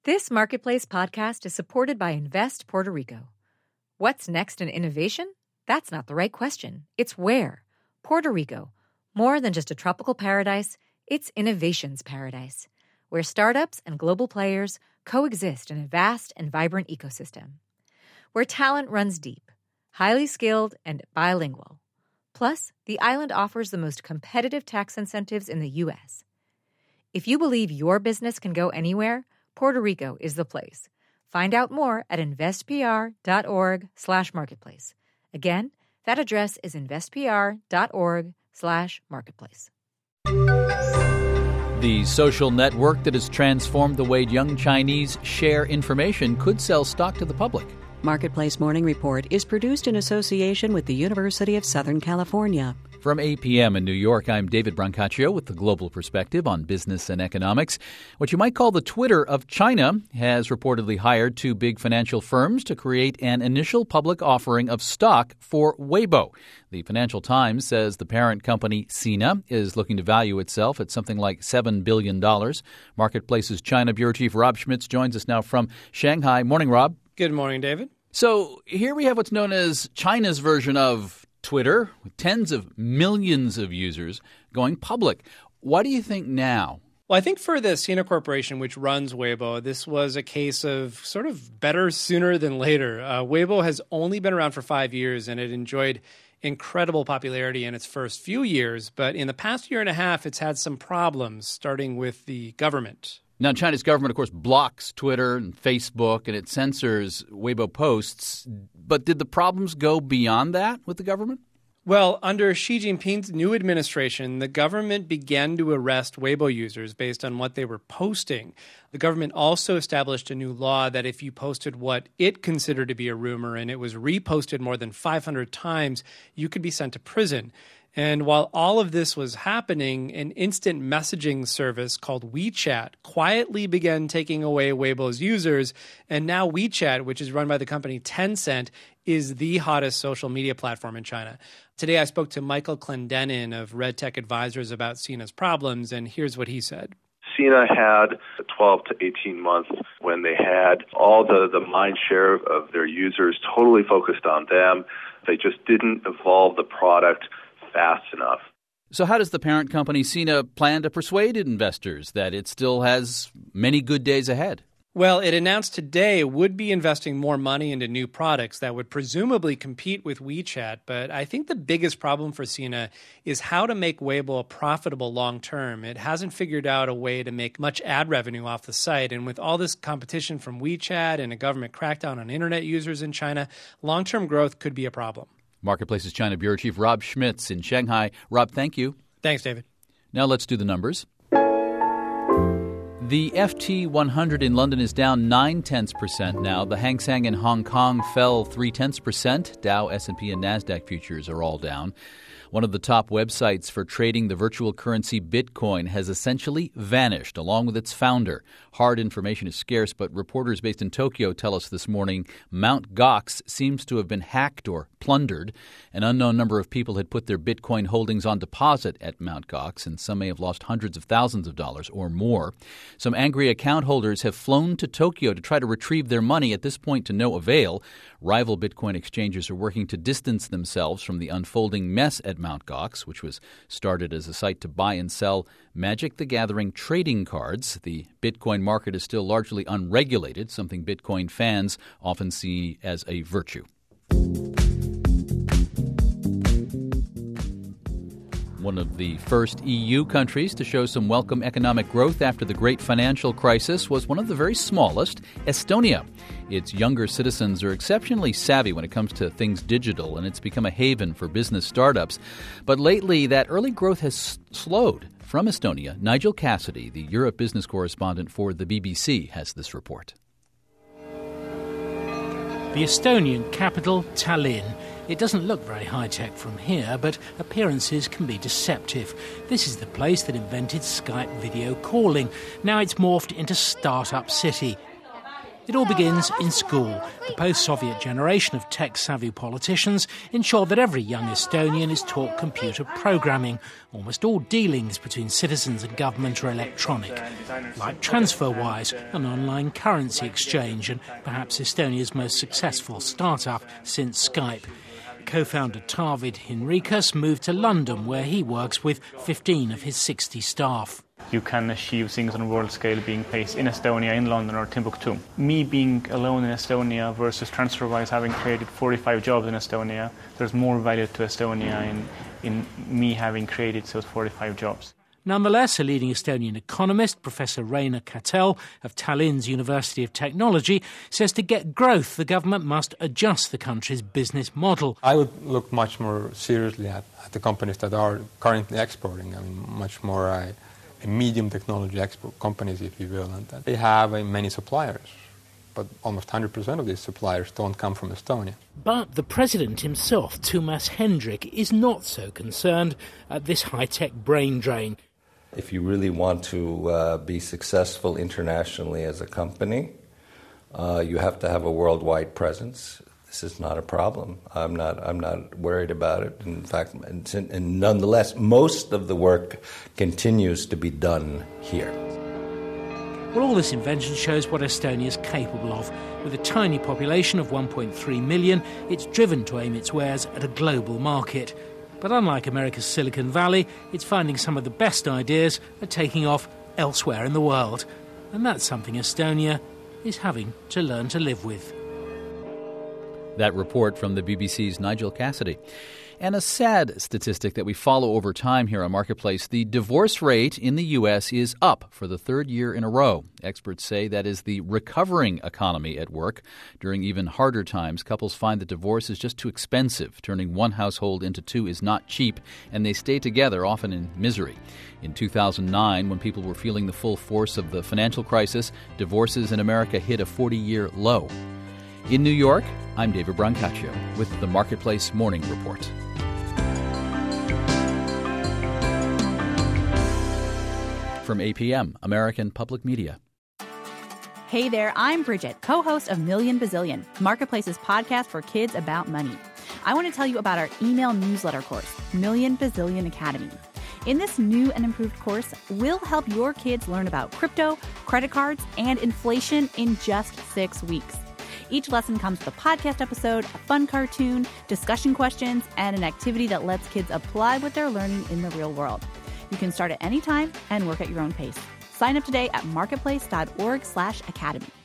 This Marketplace podcast is supported by Invest Puerto Rico. What's next in innovation? That's not the right question. It's where. Puerto Rico. More than just a tropical paradise, it's innovation's paradise, where startups and global players coexist in a vast and vibrant ecosystem. Where talent runs deep, highly skilled, and bilingual. Plus, the island offers the most competitive tax incentives in the U.S. If you believe your business can go anywhere, Puerto Rico is the place. Find out more at investpr.org/marketplace. Again, that address is investpr.org/marketplace. The social network that has transformed the way young Chinese share information could sell stock to the public. Marketplace Morning Report is produced in association with the University of Southern California. From 8 p.m. in New York, I'm David Brancaccio with the global perspective on business and economics. What you might call the Twitter of China has reportedly hired two big financial firms to create an initial public offering of stock for Weibo. The Financial Times says the parent company, Sina, is looking to value itself at something like $7 billion. Marketplace's China Bureau Chief Rob Schmitz joins us now from Shanghai. Morning, Rob. Good morning, David. So here we have what's known as China's version of Twitter, with tens of millions of users going public. What do you think now? Well, I think for the Sina Corporation, which runs Weibo, this was a case of sort of better sooner than later. Weibo has only been around for 5 years, and it enjoyed incredible popularity in its first few years. But in the past year and a half, it's had some problems, starting with the government. Now, China's government, of course, blocks Twitter and Facebook, and it censors Weibo posts. But did the problems go beyond that with the government? Well, under Xi Jinping's new administration, the government began to arrest Weibo users based on what they were posting. The government also established a new law that if you posted what it considered to be a rumor and it was reposted more than 500 times, you could be sent to prison. And while all of this was happening, an instant messaging service called WeChat quietly began taking away Weibo's users. And now WeChat, which is run by the company Tencent, is the hottest social media platform in China. Today, I spoke to Michael Clendenin of Red Tech Advisors about Sina's problems, and here's what he said. Sina had 12 to 18 months when they had all the mind share of their users totally focused on them. They just didn't evolve the product fast enough. So how does the parent company Sina plan to persuade investors that it still has many good days ahead? Well, it announced today it would be investing more money into new products that would presumably compete with WeChat. But I think the biggest problem for Sina is how to make Weibo profitable long term. It hasn't figured out a way to make much ad revenue off the site. And with all this competition from WeChat and a government crackdown on internet users in China, long-term growth could be a problem. Marketplace's China Bureau Chief Rob Schmitz in Shanghai. Rob, thank you. Thanks, David. Now let's do the numbers. The FT 100 in London is down 0.9% now. The Hang Seng in Hong Kong fell 0.3%. Dow, S&P, and NASDAQ futures are all down. One of the top websites for trading the virtual currency Bitcoin has essentially vanished, along with its founder. Hard information is scarce, but reporters based in Tokyo tell us this morning Mt. Gox seems to have been hacked or plundered. An unknown number of people had put their Bitcoin holdings on deposit at Mt. Gox, and some may have lost hundreds of thousands of dollars or more. Some angry account holders have flown to Tokyo to try to retrieve their money, at this point to no avail. Rival Bitcoin exchanges are working to distance themselves from the unfolding mess at Mt. Gox, which was started as a site to buy and sell Magic the Gathering trading cards. The Bitcoin market is still largely unregulated, something Bitcoin fans often see as a virtue. One of the first EU countries to show some welcome economic growth after the great financial crisis was one of the very smallest, Estonia. Its younger citizens are exceptionally savvy when it comes to things digital, and it's become a haven for business startups. But lately, that early growth has slowed. From Estonia, Nigel Cassidy, the Europe business correspondent for the BBC, has this report. The Estonian capital, Tallinn. It doesn't look very high-tech from here, but appearances can be deceptive. This is the place that invented Skype video calling. Now it's morphed into Startup City. It all begins in school. The post-Soviet generation of tech-savvy politicians ensure that every young Estonian is taught computer programming. Almost all dealings between citizens and government are electronic, like TransferWise, an online currency exchange, and perhaps Estonia's most successful startup since Skype. Co-founder Tarvid Henrikas moved to London, where he works with 15 of his 60 staff. You can achieve things on a world scale being based in Estonia, in London or Timbuktu. Me being alone in Estonia versus TransferWise having created 45 jobs in Estonia, there's more value to Estonia in me having created those 45 jobs. Nonetheless, a leading Estonian economist, Professor Reina Kätel of Tallinn's University of Technology, says to get growth, the government must adjust the country's business model. I would look much more seriously at the companies that are currently exporting. I mean, much more a medium technology export companies, if you will. And they have many suppliers, but almost 100% of these suppliers don't come from Estonia. But the president himself, Toomas Hendrik, is not so concerned at this high-tech brain drain. If you really want to be successful internationally as a company, you have to have a worldwide presence. This is not a problem. I'm not worried about it. In fact, and nonetheless, most of the work continues to be done here. Well, all this invention shows what Estonia is capable of. With a tiny population of 1.3 million, it's driven to aim its wares at a global market. But unlike America's Silicon Valley, it's finding some of the best ideas are taking off elsewhere in the world. And that's something Estonia is having to learn to live with. That report from the BBC's Nigel Cassidy. And a sad statistic that we follow over time here on Marketplace, the divorce rate in the U.S. is up for the third year in a row. Experts say that is the recovering economy at work. During even harder times, couples find that divorce is just too expensive. Turning one household into two is not cheap, and they stay together, often in misery. In 2009, when people were feeling the full force of the financial crisis, divorces in America hit a 40-year low. In New York, I'm David Brancaccio with the Marketplace Morning Report. From APM, American Public Media. Hey there, I'm Bridget, co-host of Million Bazillion, Marketplace's podcast for kids about money. I want to tell you about our email newsletter course, Million Bazillion Academy. In this new and improved course, we'll help your kids learn about crypto, credit cards, and inflation in just 6 weeks. Each lesson comes with a podcast episode, a fun cartoon, discussion questions, and an activity that lets kids apply what they're learning in the real world. You can start at any time and work at your own pace. Sign up today at marketplace.org/academy.